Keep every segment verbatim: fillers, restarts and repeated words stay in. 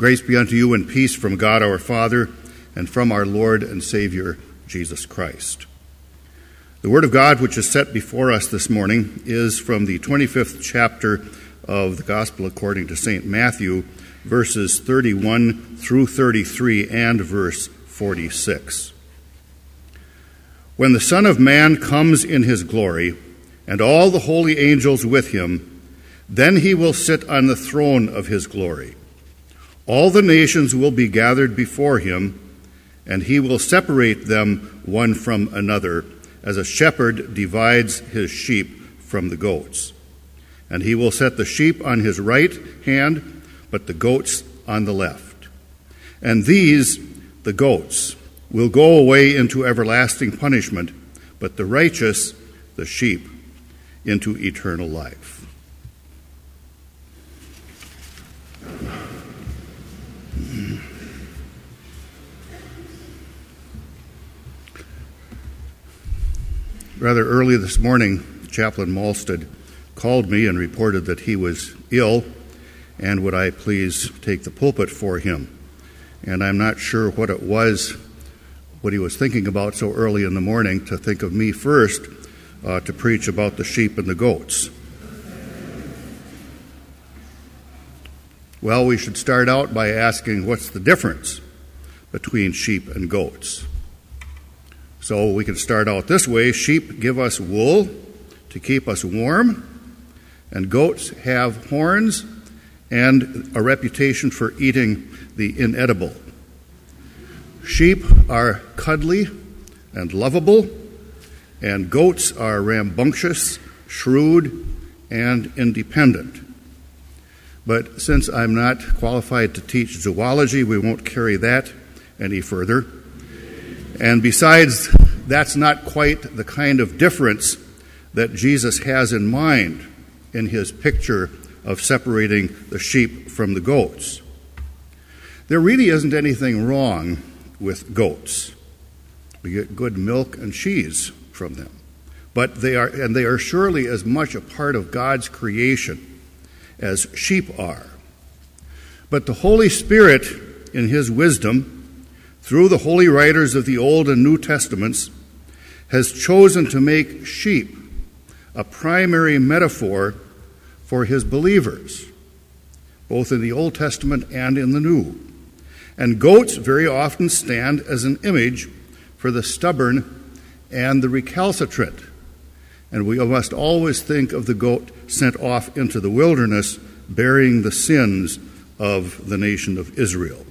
Grace be unto you and peace from God our Father and from our Lord and Savior, Jesus Christ. The Word of God which is set before us this morning is from the twenty-fifth chapter of the Gospel according to Saint Matthew, verses thirty-one through thirty-three and verse forty-six. When the Son of Man comes in his glory, and all the holy angels with him, then he will sit on the throne of his glory. All the nations will be gathered before him, and he will separate them one from another, as a shepherd divides his sheep from the goats. And he will set the sheep on his right hand, but the goats on the left. And these, the goats, will go away into everlasting punishment, but the righteous, the sheep, into eternal life. Rather early this morning, Chaplain Malstead called me and reported that he was ill, and would I please take the pulpit for him. And I'm not sure what it was, what he was thinking about so early in the morning, to think of me first uh, to preach about the sheep and the goats. Well, we should start out by asking, what's the difference between sheep and goats? So we can start out this way. Sheep give us wool to keep us warm, and goats have horns and a reputation for eating the inedible. Sheep are cuddly and lovable, and goats are rambunctious, shrewd, and independent. But since I'm not qualified to teach zoology, we won't carry that any further. And besides, that's not quite the kind of difference that Jesus has in mind in his picture of separating the sheep from the goats. There really isn't anything wrong with goats. We get good milk and cheese from them. But they are, and they are surely as much a part of God's creation as sheep are. But the Holy Spirit, in his wisdom, through the holy writers of the Old and New Testaments, has chosen to make sheep a primary metaphor for his believers, both in the Old Testament and in the New. And goats very often stand as an image for the stubborn and the recalcitrant. And we must always think of the goat sent off into the wilderness, bearing the sins of the nation of Israel.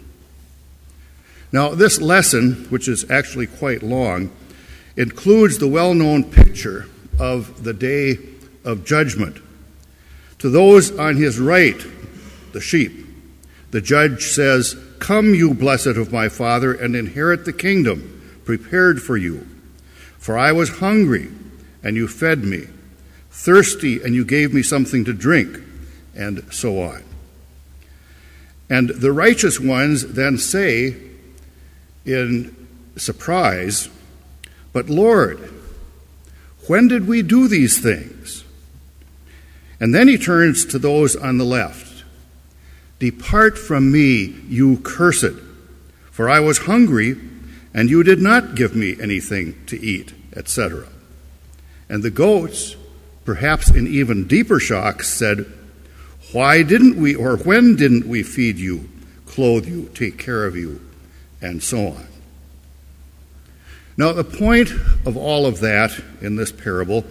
Now, this lesson, which is actually quite long, includes the well-known picture of the day of judgment. To those on his right, the sheep, the judge says, "Come, you blessed of my Father, and inherit the kingdom prepared for you. For I was hungry, and you fed me, thirsty, and you gave me something to drink," and so on. And the righteous ones then say, in surprise, "But Lord, when did we do these things?" And then he turns to those on the left. "Depart from me, you cursed, for I was hungry, and you did not give me anything to eat," et cetera. And the goats, perhaps in even deeper shock, said, "Why didn't we, or when didn't we feed you, clothe you, take care of you?" and so on. Now, the point of all of that in this parable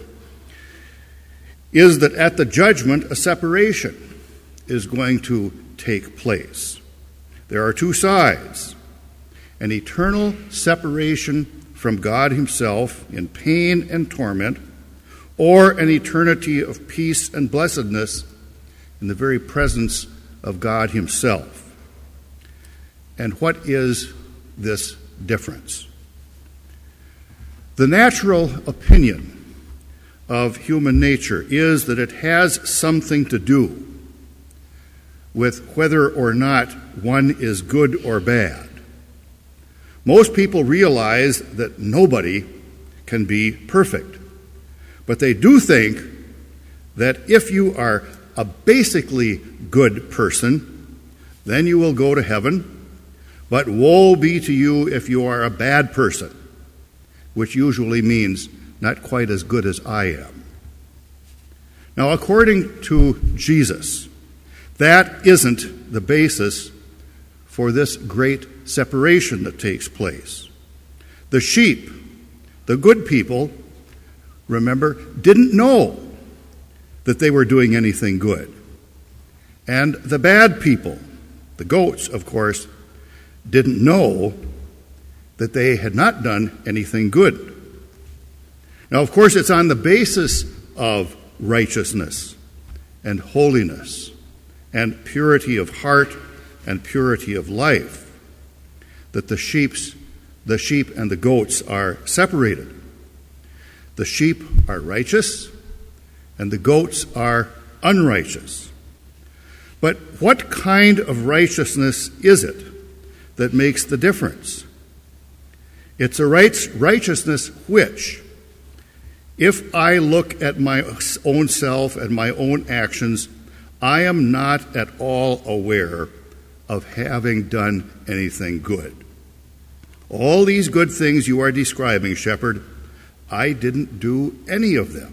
is that at the judgment, a separation is going to take place. There are two sides: an eternal separation from God himself in pain and torment, or an eternity of peace and blessedness in the very presence of God himself. And what is this difference? The natural opinion of human nature is that it has something to do with whether or not one is good or bad. Most people realize that nobody can be perfect, but they do think that if you are a basically good person, Then you will go to heaven. But woe be to you if you are a bad person, which usually means not quite as good as I am. Now, according to Jesus, that isn't the basis for this great separation that takes place. The sheep, the good people, remember, didn't know that they were doing anything good. And the bad people, the goats, of course, didn't know that they had not done anything good. Now, of course, it's on the basis of righteousness and holiness and purity of heart and purity of life that the sheep's, the sheep and the goats are separated. The sheep are righteous and the goats are unrighteous. But what kind of righteousness is it that makes the difference? It's a righteousness which, if I look at my own self and my own actions, I am not at all aware of having done anything good. All these good things you are describing, shepherd, I didn't do any of them.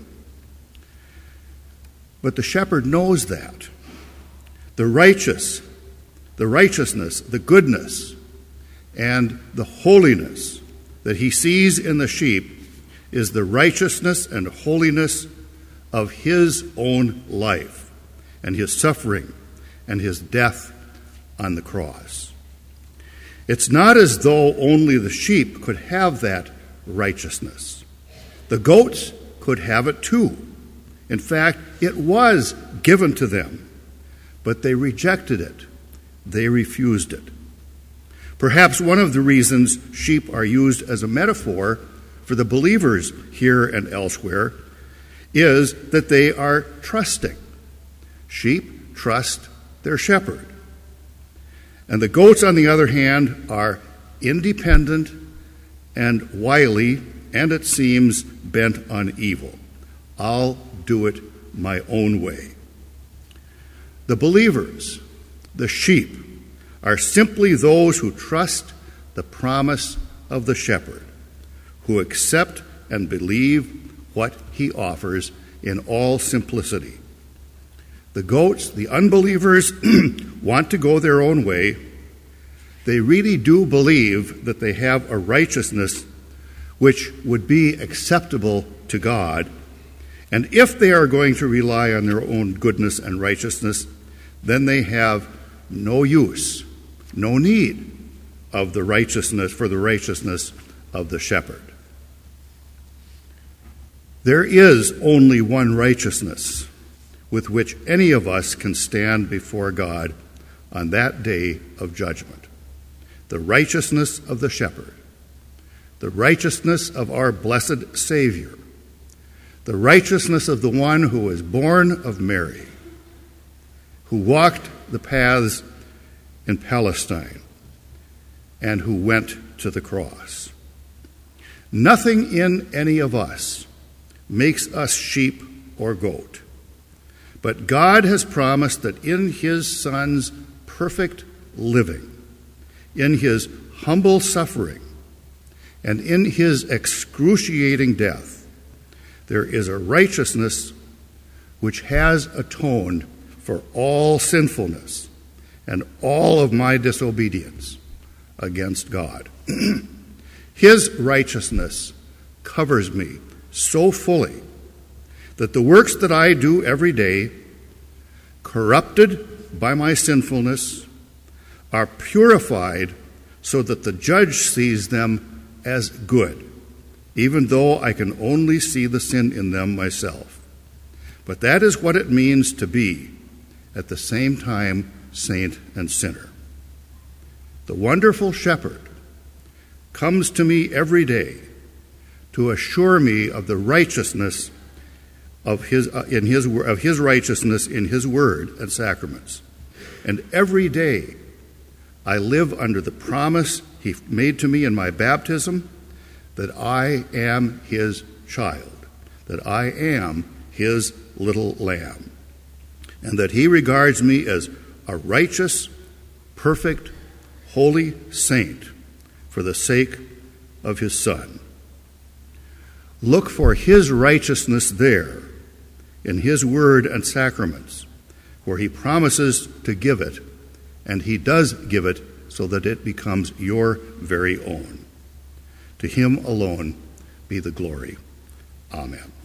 But the shepherd knows that. The righteous, the righteousness, the goodness, and the holiness that he sees in the sheep is the righteousness and holiness of his own life and his suffering and his death on the cross. It's not as though only the sheep could have that righteousness. The goats could have it too. In fact, it was given to them, but they rejected it. They refused it. Perhaps one of the reasons sheep are used as a metaphor for the believers here and elsewhere is that they are trusting. Sheep trust their shepherd. And the goats, on the other hand, are independent and wily, and it seems bent on evil. I'll do it my own way. The believers, the sheep, are simply those who trust the promise of the shepherd, who accept and believe what he offers in all simplicity. The goats, the unbelievers, want to go their own way. They really do believe that they have a righteousness which would be acceptable to God. And if they are going to rely on their own goodness and righteousness, then they have no use, no need of the righteousness for the righteousness of the shepherd. There is only one righteousness with which any of us can stand before God on that day of judgment. The righteousness of the shepherd, the righteousness of our blessed Savior, the righteousness of the one who was born of Mary, who walked the paths in Palestine, and who went to the cross. Nothing in any of us makes us sheep or goat, but God has promised that in his Son's perfect living, in his humble suffering, and in his excruciating death, there is a righteousness which has atoned for all sinfulness and all of my disobedience against God. His righteousness covers me so fully that the works that I do every day, corrupted by my sinfulness, are purified so that the judge sees them as good, even though I can only see the sin in them myself. But that is what it means to be, at the same time, saint and sinner. The wonderful shepherd comes to me every day to assure me of the righteousness of his uh, in his of his righteousness in his word and sacraments. And every day I live under the promise he made to me in my baptism that I am his child, that I am his little lamb, and that he regards me as a righteous, perfect, holy saint for the sake of his Son. Look for his righteousness there, in his word and sacraments, where he promises to give it, and he does give it so that it becomes your very own. To him alone be the glory. Amen.